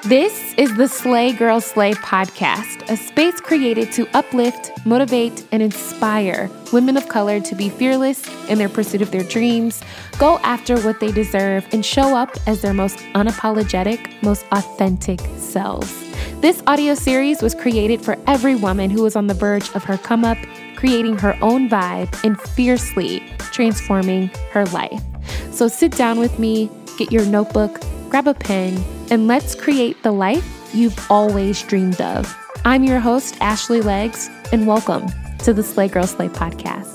This is the Slay Girl Slay podcast, a space created to uplift, motivate, and inspire women of color to be fearless in their pursuit of their dreams, go after what they deserve, and show up as their most unapologetic, most authentic selves. This audio series was created for every woman who is on the verge of her come up, creating her own vibe, and fiercely transforming her life. So sit down with me, get your notebook, grab a pen, and let's create the life you've always dreamed of. I'm your host, Ashley Leggs, and welcome to the Slay Girl Slay podcast.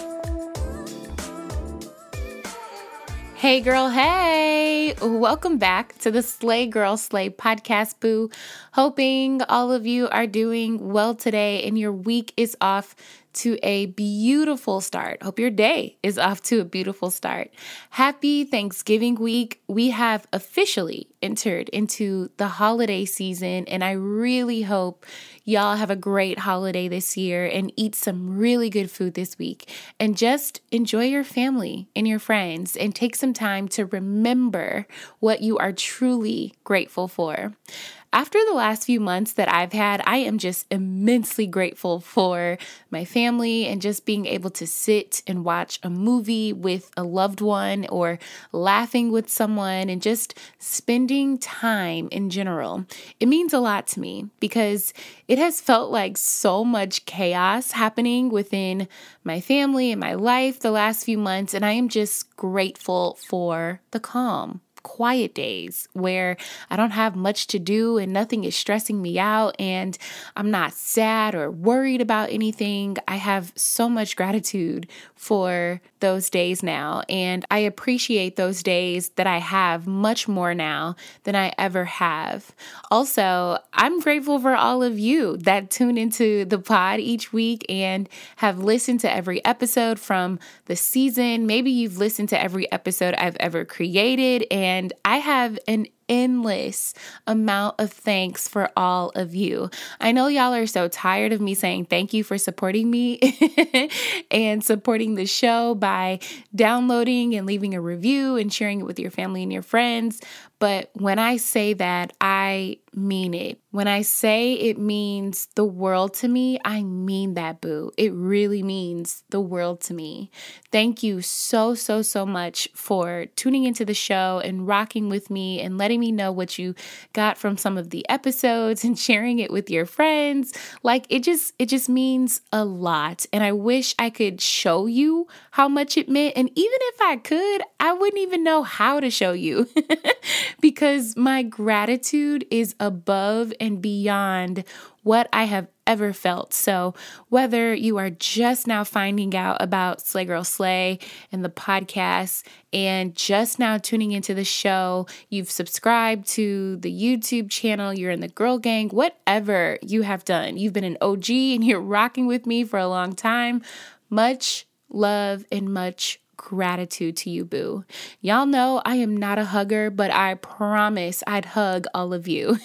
Hey girl, hey! Welcome back to the Slay Girl Slay podcast, boo. Hoping all of you are doing well today and your week is off to a beautiful start. Hope your day is off to a beautiful start. Happy Thanksgiving week. We have officially entered into the holiday season, and I really hope y'all have a great holiday this year and eat some really good food this week. And just enjoy your family and your friends and take some time to remember what you are truly grateful for. After the last few months that I've had, I am just immensely grateful for my family and just being able to sit and watch a movie with a loved one or laughing with someone and just spending time in general. It means a lot to me because it has felt like so much chaos happening within my family and my life the last few months, and I am just grateful for the calm, quiet days where I don't have much to do and nothing is stressing me out and I'm not sad or worried about anything. I have so much gratitude for those days now, and I appreciate those days that I have much more now than I ever have. Also, I'm grateful for all of you that tune into the pod each week and have listened to every episode from the season. Maybe you've listened to every episode I've ever created, and I have an endless amount of thanks for all of you. I know y'all are so tired of me saying thank you for supporting me and supporting the show by downloading and leaving a review and sharing it with your family and your friends. But when I say that, I mean it. When I say it means the world to me, I mean that, boo. It really means the world to me. Thank you so much for tuning into the show and rocking with me and letting me know what you got from some of the episodes and sharing it with your friends. Like it just means a lot. And I wish I could show you how much it meant. And even if I could, I wouldn't even know how to show you because my gratitude is above and beyond what I have ever felt. So whether you are just now finding out about Slay Girl Slay and the podcast and just now tuning into the show, you've subscribed to the YouTube channel, you're in the girl gang, whatever you have done, you've been an OG and you're rocking with me for a long time. Much love and much gratitude to you, boo. Y'all know I am not a hugger, but I promise I'd hug all of you.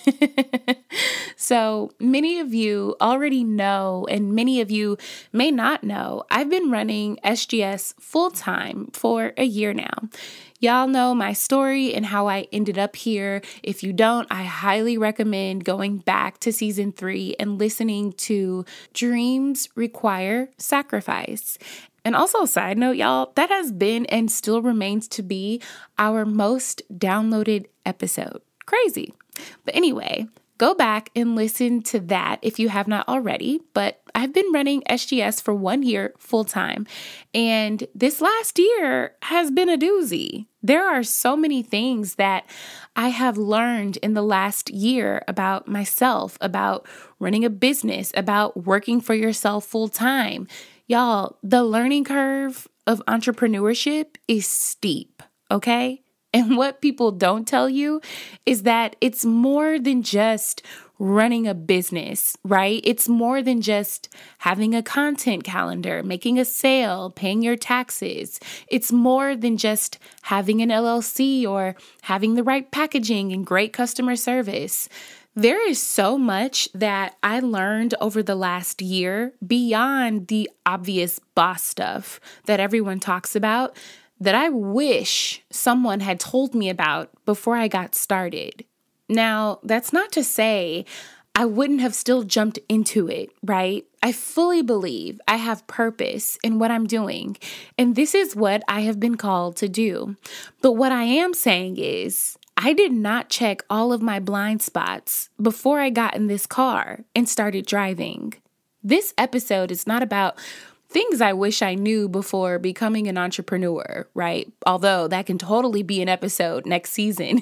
So many of you already know, and many of you may not know, I've been running SGS full-time for a year now. Y'all know my story and how I ended up here. If you don't, I highly recommend going back to season 3 and listening to Dreams Require Sacrifice. And also, side note, y'all, that has been and still remains to be our most downloaded episode. Crazy. But anyway, go back and listen to that if you have not already. But I've been running SGS for 1 year full time. And this last year has been a doozy. There are so many things that I have learned in the last year about myself, about running a business, about working for yourself full time. Y'all, the learning curve of entrepreneurship is steep, okay? And what people don't tell you is that it's more than just running a business, right? It's more than just having a content calendar, making a sale, paying your taxes. It's more than just having an LLC or having the right packaging and great customer service. There is so much that I learned over the last year beyond the obvious boss stuff that everyone talks about that I wish someone had told me about before I got started. Now, that's not to say I wouldn't have still jumped into it, right? I fully believe I have purpose in what I'm doing, and this is what I have been called to do. But what I am saying is, I did not check all of my blind spots before I got in this car and started driving. This episode is not about things I wish I knew before becoming an entrepreneur, right? Although that can totally be an episode next season.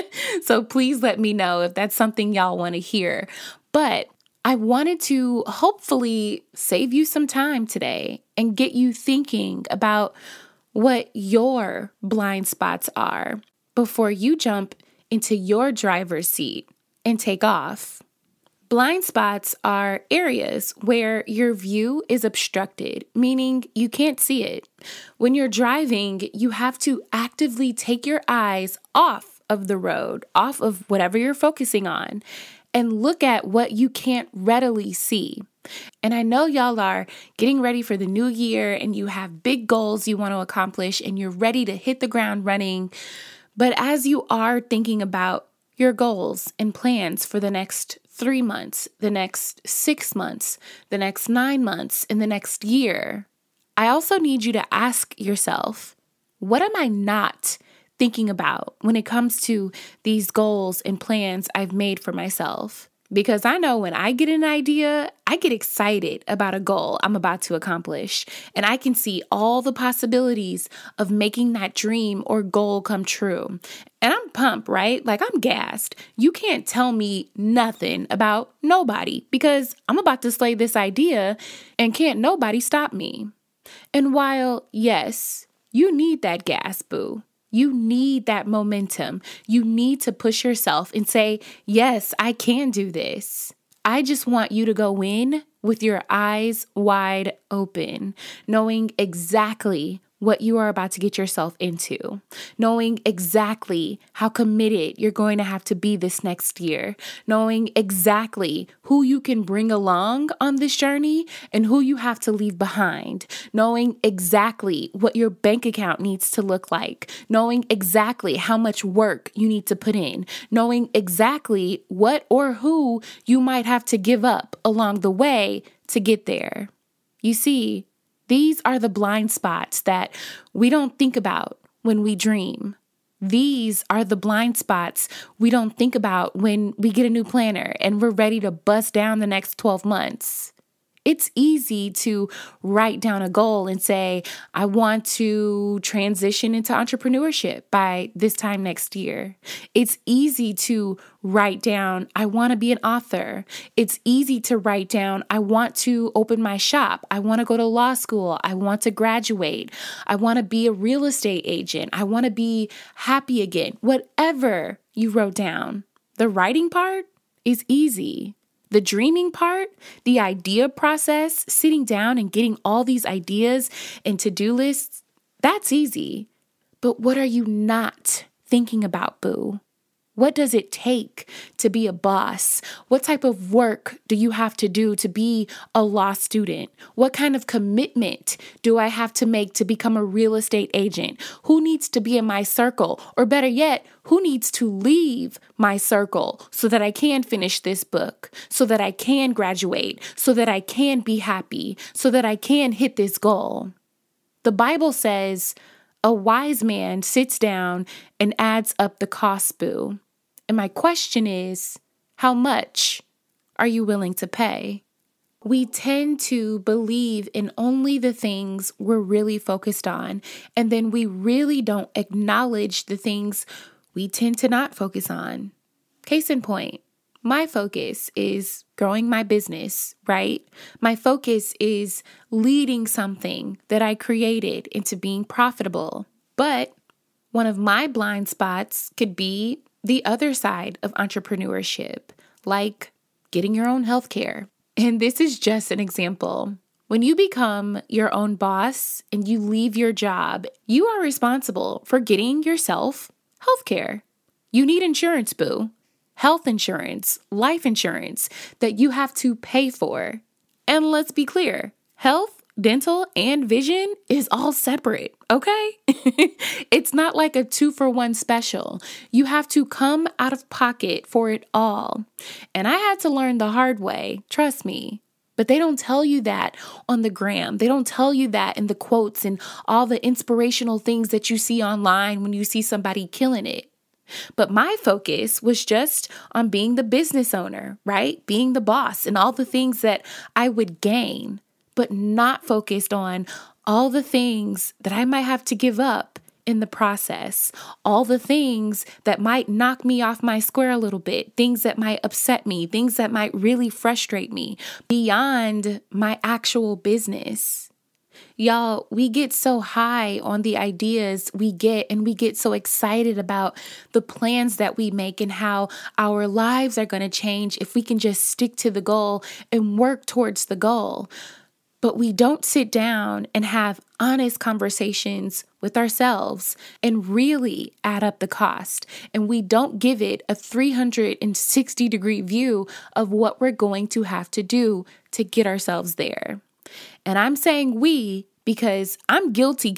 So please let me know if that's something y'all want to hear. But I wanted to hopefully save you some time today and get you thinking about what your blind spots are before you jump into your driver's seat and take off. Blind spots are areas where your view is obstructed, meaning you can't see it. When you're driving, you have to actively take your eyes off of the road, off of whatever you're focusing on, and look at what you can't readily see. And I know y'all are getting ready for the new year and you have big goals you want to accomplish and you're ready to hit the ground running. But as you are thinking about your goals and plans for the next 3 months, the next 6 months, the next 9 months, and the next year, I also need you to ask yourself, what am I not thinking about when it comes to these goals and plans I've made for myself? Because I know when I get an idea, I get excited about a goal I'm about to accomplish, and I can see all the possibilities of making that dream or goal come true. And I'm pumped, right? Like I'm gassed. You can't tell me nothing about nobody because I'm about to slay this idea and can't nobody stop me. And while, yes, you need that gas, boo. You need that momentum. You need to push yourself and say, yes, I can do this. I just want you to go in with your eyes wide open, knowing exactly what you are about to get yourself into, knowing exactly how committed you're going to have to be this next year, knowing exactly who you can bring along on this journey and who you have to leave behind, knowing exactly what your bank account needs to look like, knowing exactly how much work you need to put in, knowing exactly what or who you might have to give up along the way to get there. You see, these are the blind spots that we don't think about when we dream. These are the blind spots we don't think about when we get a new planner and we're ready to bust down the next 12 months. It's easy to write down a goal and say, I want to transition into entrepreneurship by this time next year. It's easy to write down, I want to be an author. It's easy to write down, I want to open my shop. I want to go to law school. I want to graduate. I want to be a real estate agent. I want to be happy again. Whatever you wrote down, the writing part is easy. The dreaming part, the idea process, sitting down and getting all these ideas and to-do lists, that's easy. But what are you not thinking about, boo? What does it take to be a boss? What type of work do you have to do to be a law student? What kind of commitment do I have to make to become a real estate agent? Who needs to be in my circle? Or better yet, who needs to leave my circle so that I can finish this book, so that I can graduate, so that I can be happy, so that I can hit this goal? The Bible says, a wise man sits down and adds up the cost, boo. And my question is, how much are you willing to pay? We tend to believe in only the things we're really focused on, and then we really don't acknowledge the things we tend to not focus on. Case in point, my focus is growing my business, right? My focus is leading something that I created into being profitable. But one of my blind spots could be the other side of entrepreneurship, like getting your own healthcare. And this is just an example. When you become your own boss and you leave your job, you are responsible for getting yourself healthcare. You need insurance, boo. Health insurance, life insurance that you have to pay for. And let's be clear, health dental and vision is all separate, okay? It's not like a 2-for-1 special. You have to come out of pocket for it all. And I had to learn the hard way, trust me. But they don't tell you that on the gram. They don't tell you that in the quotes and all the inspirational things that you see online when you see somebody killing it. But my focus was just on being the business owner, right? Being the boss and all the things that I would gain, but not focused on all the things that I might have to give up in the process, all the things that might knock me off my square a little bit, things that might upset me, things that might really frustrate me beyond my actual business. Y'all, we get so high on the ideas we get, and we get so excited about the plans that we make and how our lives are going to change if we can just stick to the goal and work towards the goal. But we don't sit down and have honest conversations with ourselves and really add up the cost. And we don't give it a 360-degree view of what we're going to have to do to get ourselves there. And I'm saying we because I'm guilty.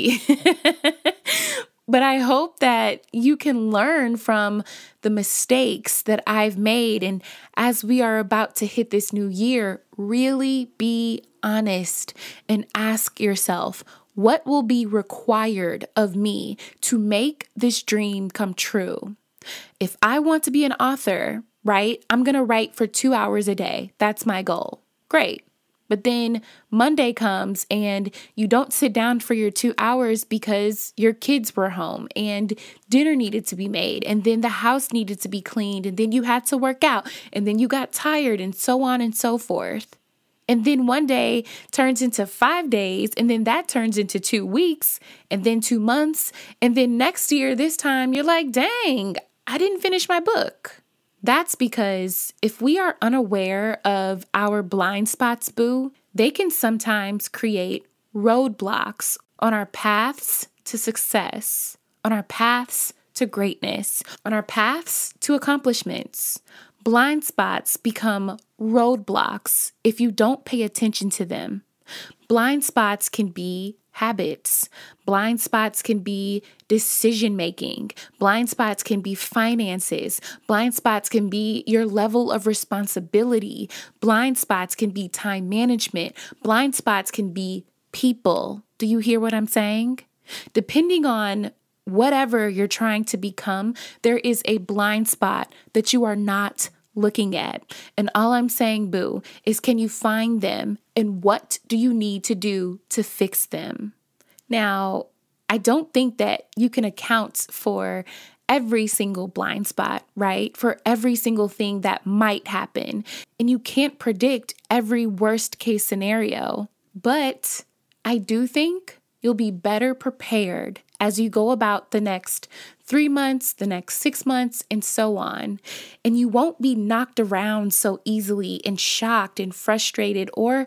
But I hope that you can learn from the mistakes that I've made. And as we are about to hit this new year, really be honest and ask yourself, what will be required of me to make this dream come true? If I want to be an author, right, I'm going to write for 2 hours a day. That's my goal. Great. But then Monday comes and you don't sit down for your 2 hours because your kids were home and dinner needed to be made, and then the house needed to be cleaned, and then you had to work out, and then you got tired, and so on and so forth. And then one day turns into 5 days, and then that turns into 2 weeks, and then 2 months, and then next year, this time, you're like, dang, I didn't finish my book. That's because if we are unaware of our blind spots, boo, they can sometimes create roadblocks on our paths to success, on our paths to greatness, on our paths to accomplishments. Blind spots become roadblocks if you don't pay attention to them. Blind spots can be habits. Blind spots can be decision making. Blind spots can be finances. Blind spots can be your level of responsibility. Blind spots can be time management. Blind spots can be people. Do you hear what I'm saying? Depending on whatever you're trying to become, there is a blind spot that you are not looking at. And all I'm saying, boo, is can you find them, and what do you need to do to fix them? Now, I don't think that you can account for every single blind spot, right? For every single thing that might happen. And you can't predict every worst case scenario. But I do think you'll be better prepared as you go about the next 3 months, the next 6 months, and so on. And you won't be knocked around so easily and shocked and frustrated or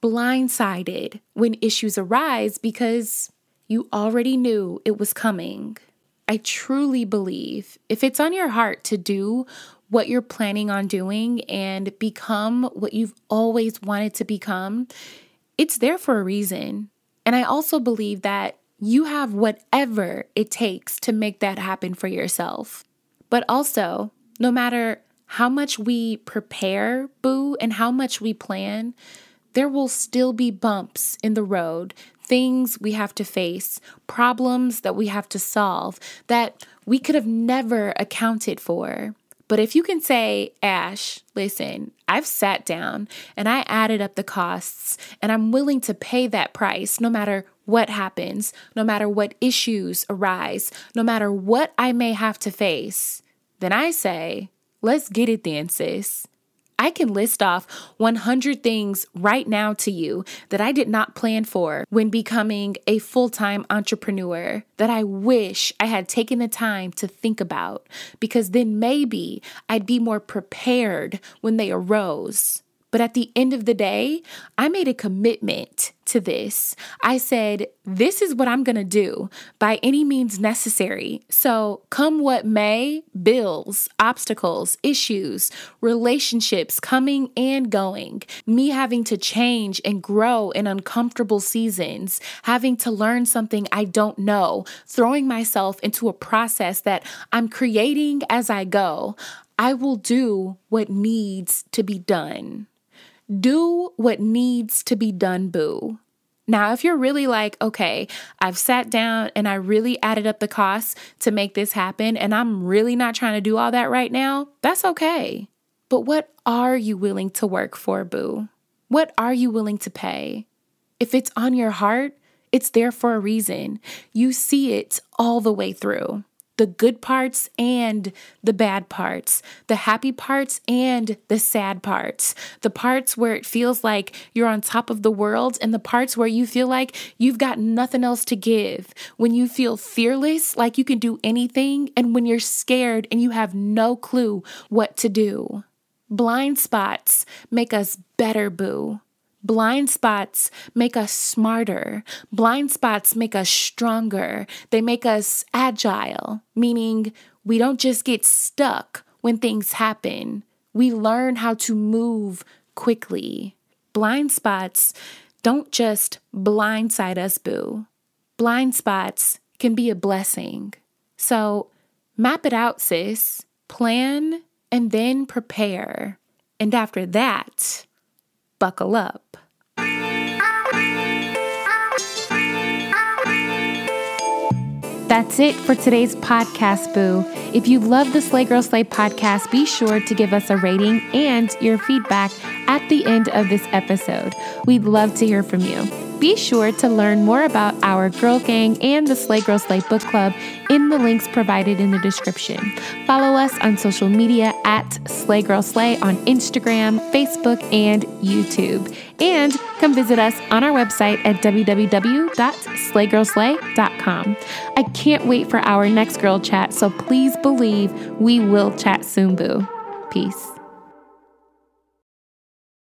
blindsided when issues arise because you already knew it was coming. I truly believe if it's on your heart to do what you're planning on doing and become what you've always wanted to become, it's there for a reason. And I also believe that you have whatever it takes to make that happen for yourself. But also, no matter how much we prepare, boo, and how much we plan, there will still be bumps in the road, things we have to face, problems that we have to solve that we could have never accounted for. But if you can say, Ash, listen, I've sat down and I added up the costs and I'm willing to pay that price no matter what happens, no matter what issues arise, no matter what I may have to face, then I say, let's get it then, sis. I can list off 100 things right now to you that I did not plan for when becoming a full-time entrepreneur that I wish I had taken the time to think about, because then maybe I'd be more prepared when they arose. But at the end of the day, I made a commitment to this. I said, this is what I'm going to do by any means necessary. So come what may, bills, obstacles, issues, relationships coming and going, me having to change and grow in uncomfortable seasons, having to learn something I don't know, throwing myself into a process that I'm creating as I go, I will do what needs to be done. Do what needs to be done, boo. Now, if you're really like, okay, I've sat down and I really added up the costs to make this happen, and I'm really not trying to do all that right now, that's okay. But what are you willing to work for, boo? What are you willing to pay? If it's on your heart, it's there for a reason. You see it all the way through. The good parts and the bad parts, the happy parts and the sad parts, the parts where it feels like you're on top of the world and the parts where you feel like you've got nothing else to give, when you feel fearless, like you can do anything, and when you're scared and you have no clue what to do. Blind spots make us better, boo. Blind spots make us smarter. Blind spots make us stronger. They make us agile, meaning we don't just get stuck when things happen. We learn how to move quickly. Blind spots don't just blindside us, boo. Blind spots can be a blessing. So map it out, sis. Plan and then prepare. And after that, buckle up. That's it for today's podcast, boo. If you love the Slay Girl Slay podcast, be sure to give us a rating and your feedback at the end of this episode. We'd love to hear from you. Be sure to learn more about our Girl Gang and the Slay Girl Slay Book Club in the links provided in the description. Follow us on social media at Slay Girl Slay on Instagram, Facebook, and YouTube. And come visit us on our website at www.slaygirlslay.com. I can't wait for our next girl chat, so please believe we will chat soon, boo. Peace.